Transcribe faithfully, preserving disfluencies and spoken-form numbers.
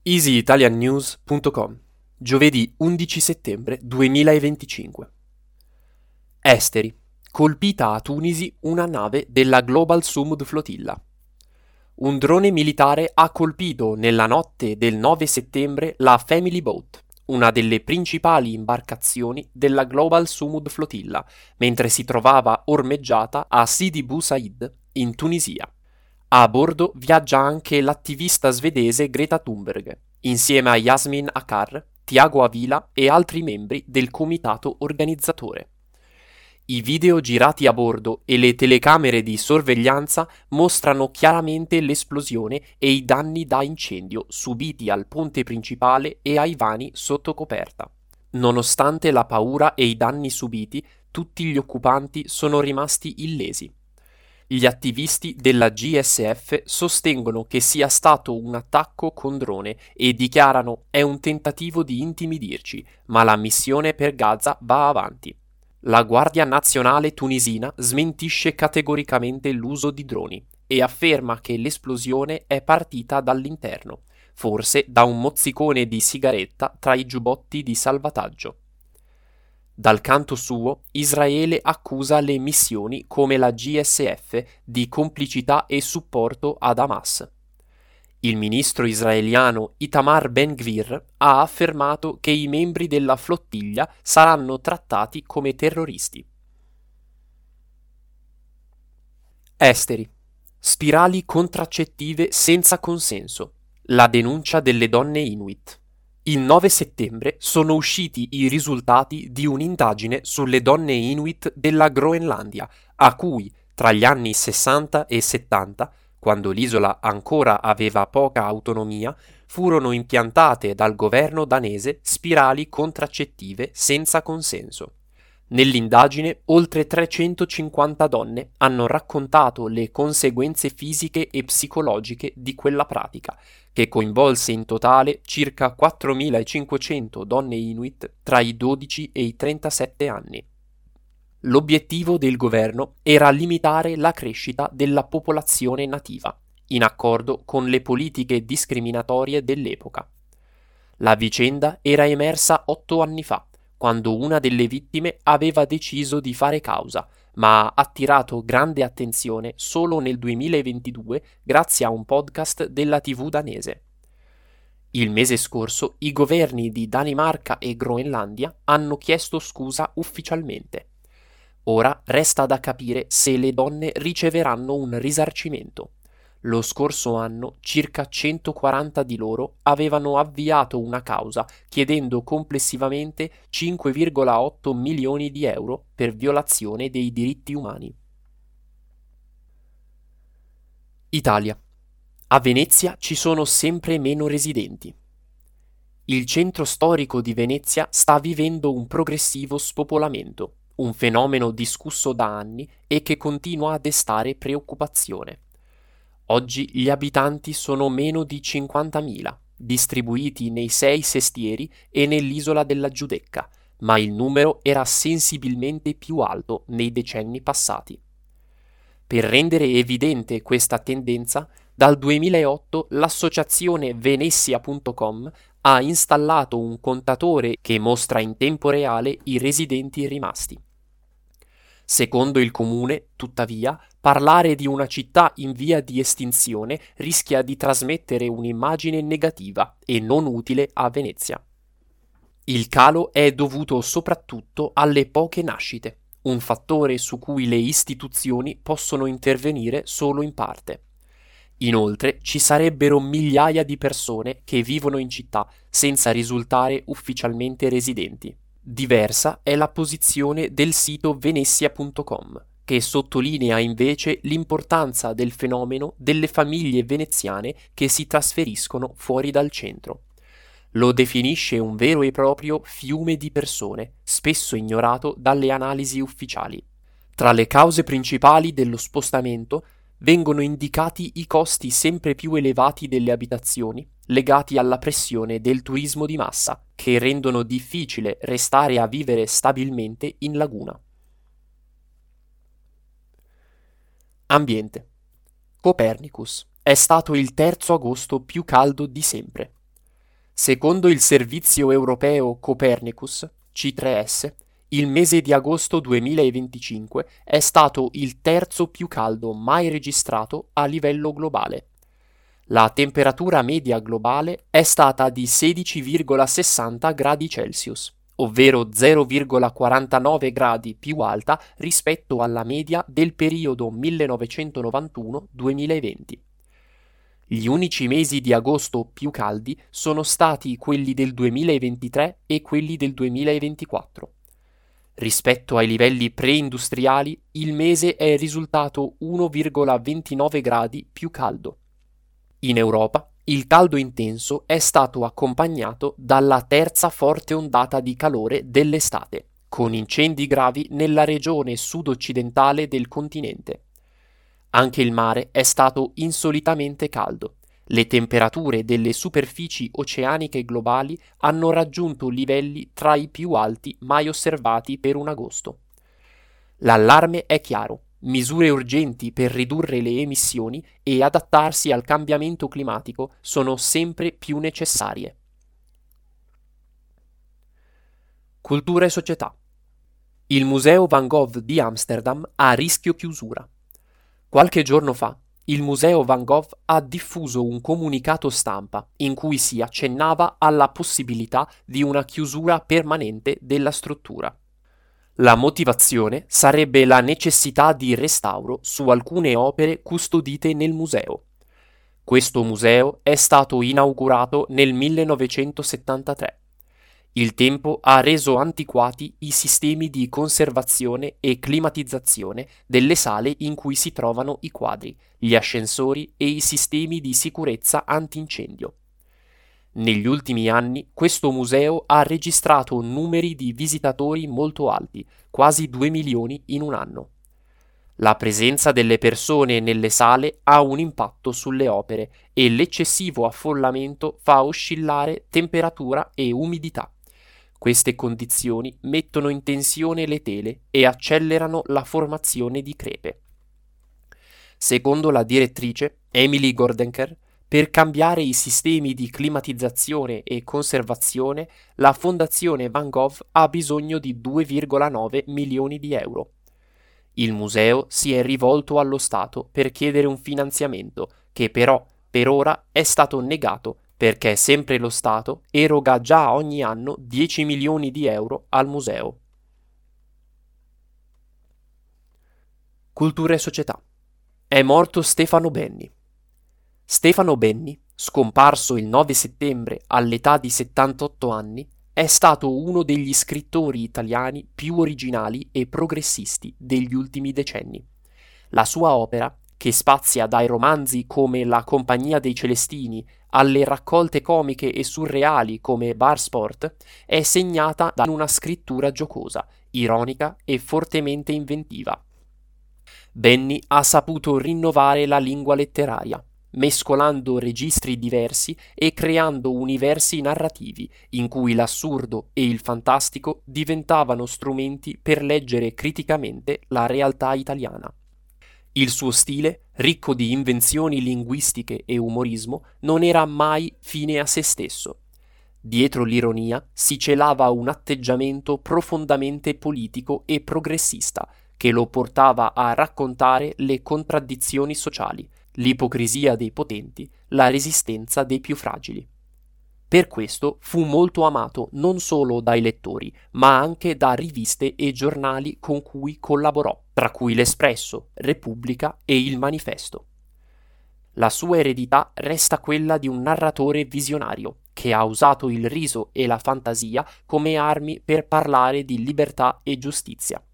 easy italian news punto com, giovedì undici settembre duemilaventicinque. Esteri. Colpita a Tunisi una nave della Global Sumud Flotilla. Un drone militare ha colpito nella notte del nove settembre la Family Boat, una delle principali imbarcazioni della Global Sumud Flotilla, mentre si trovava ormeggiata a Sidi Bou Said, in Tunisia. A bordo viaggia anche l'attivista svedese Greta Thunberg, insieme a Yasmin Akar, Tiago Avila e altri membri del comitato organizzatore. I video girati a bordo e le telecamere di sorveglianza mostrano chiaramente l'esplosione e i danni da incendio subiti al ponte principale e ai vani sotto coperta. Nonostante la paura e i danni subiti, tutti gli occupanti sono rimasti illesi. Gli attivisti della G S F sostengono che sia stato un attacco con drone e dichiarano: è un tentativo di intimidirci, ma la missione per Gaza va avanti. La Guardia Nazionale tunisina smentisce categoricamente l'uso di droni e afferma che l'esplosione è partita dall'interno, forse da un mozzicone di sigaretta tra i giubbotti di salvataggio. Dal canto suo, Israele accusa le missioni come la G S F di complicità e supporto ad Hamas. Il ministro israeliano Itamar Ben-Gvir ha affermato che i membri della flottiglia saranno trattati come terroristi. Esteri. Spirali contraccettive senza consenso. La denuncia delle donne Inuit. Il nove settembre sono usciti i risultati di un'indagine sulle donne Inuit della Groenlandia, a cui, tra gli anni sessanta e settanta, quando l'isola ancora aveva poca autonomia, furono impiantate dal governo danese spirali contraccettive senza consenso. Nell'indagine, oltre trecentocinquanta donne hanno raccontato le conseguenze fisiche e psicologiche di quella pratica, che coinvolse in totale circa quattromilacinquecento donne Inuit tra i dodici e i trentasette anni. L'obiettivo del governo era limitare la crescita della popolazione nativa, in accordo con le politiche discriminatorie dell'epoca. La vicenda era emersa otto anni fa, quando una delle vittime aveva deciso di fare causa, ma ha attirato grande attenzione solo nel duemilaventidue grazie a un podcast della tivù danese. Il mese scorso i governi di Danimarca e Groenlandia hanno chiesto scusa ufficialmente. Ora resta da capire se le donne riceveranno un risarcimento. Lo scorso anno circa centoquaranta di loro avevano avviato una causa chiedendo complessivamente cinque virgola otto milioni di euro per violazione dei diritti umani. Italia. A Venezia ci sono sempre meno residenti. Il centro storico di Venezia sta vivendo un progressivo spopolamento, un fenomeno discusso da anni e che continua a destare preoccupazione. Oggi gli abitanti sono meno di cinquantamila, distribuiti nei sei sestieri e nell'isola della Giudecca, ma il numero era sensibilmente più alto nei decenni passati. Per rendere evidente questa tendenza, dal duemilaotto l'associazione Venezia punto com ha installato un contatore che mostra in tempo reale i residenti rimasti. Secondo il comune, tuttavia, parlare di una città in via di estinzione rischia di trasmettere un'immagine negativa e non utile a Venezia. Il calo è dovuto soprattutto alle poche nascite, un fattore su cui le istituzioni possono intervenire solo in parte. Inoltre ci sarebbero migliaia di persone che vivono in città senza risultare ufficialmente residenti. Diversa è la posizione del sito Venezia punto com, che sottolinea invece l'importanza del fenomeno delle famiglie veneziane che si trasferiscono fuori dal centro. Lo definisce un vero e proprio fiume di persone, spesso ignorato dalle analisi ufficiali. Tra le cause principali dello spostamento vengono indicati i costi sempre più elevati delle abitazioni, legati alla pressione del turismo di massa, che rendono difficile restare a vivere stabilmente in laguna. Ambiente. Copernicus. È stato il terzo agosto più caldo di sempre. Secondo il servizio europeo Copernicus, C tre S, il mese di agosto duemilaventicinque è stato il terzo più caldo mai registrato a livello globale. La temperatura media globale è stata di sedici virgola sessanta gradi Celsius, ovvero zero virgola quarantanove gradi più alta rispetto alla media del periodo millenovecentonovantuno duemilaventi. Gli unici mesi di agosto più caldi sono stati quelli del duemilaventitré e quelli del duemilaventiquattro. Rispetto ai livelli pre-industriali, il mese è risultato uno virgola ventinove gradi più caldo. In Europa, il caldo intenso è stato accompagnato dalla terza forte ondata di calore dell'estate, con incendi gravi nella regione sud-occidentale del continente. Anche il mare è stato insolitamente caldo. Le temperature delle superfici oceaniche globali hanno raggiunto livelli tra i più alti mai osservati per un agosto. L'allarme è chiaro: misure urgenti per ridurre le emissioni e adattarsi al cambiamento climatico sono sempre più necessarie. Cultura e società. Il Museo Van Gogh di Amsterdam a rischio chiusura. Qualche giorno fa, il Museo Van Gogh ha diffuso un comunicato stampa in cui si accennava alla possibilità di una chiusura permanente della struttura. La motivazione sarebbe la necessità di restauro su alcune opere custodite nel museo. Questo museo è stato inaugurato nel millenovecentosettantatré. Il tempo ha reso antiquati i sistemi di conservazione e climatizzazione delle sale in cui si trovano i quadri, gli ascensori e i sistemi di sicurezza antincendio. Negli ultimi anni questo museo ha registrato numeri di visitatori molto alti, quasi due milioni in un anno. La presenza delle persone nelle sale ha un impatto sulle opere e l'eccessivo affollamento fa oscillare temperatura e umidità. Queste condizioni mettono in tensione le tele e accelerano la formazione di crepe. Secondo la direttrice Emily Gordenker, per cambiare i sistemi di climatizzazione e conservazione, la Fondazione Van Gogh ha bisogno di due virgola nove milioni di euro. Il museo si è rivolto allo Stato per chiedere un finanziamento, che però per ora è stato negato perché sempre lo Stato eroga già ogni anno dieci milioni di euro al museo. Cultura e società. È morto Stefano Benni. Stefano Benni, scomparso il nove settembre all'età di settantotto anni, è stato uno degli scrittori italiani più originali e progressisti degli ultimi decenni. La sua opera, che spazia dai romanzi come La Compagnia dei Celestini alle raccolte comiche e surreali come Bar Sport, è segnata da una scrittura giocosa, ironica e fortemente inventiva. Benni ha saputo rinnovare la lingua letteraria, mescolando registri diversi e creando universi narrativi in cui l'assurdo e il fantastico diventavano strumenti per leggere criticamente la realtà italiana. Il suo stile, ricco di invenzioni linguistiche e umorismo, non era mai fine a se stesso. Dietro l'ironia si celava un atteggiamento profondamente politico e progressista che lo portava a raccontare le contraddizioni sociali, l'ipocrisia dei potenti, la resistenza dei più fragili. Per questo fu molto amato non solo dai lettori, ma anche da riviste e giornali con cui collaborò, tra cui l'Espresso, Repubblica e il Manifesto. La sua eredità resta quella di un narratore visionario, che ha usato il riso e la fantasia come armi per parlare di libertà e giustizia.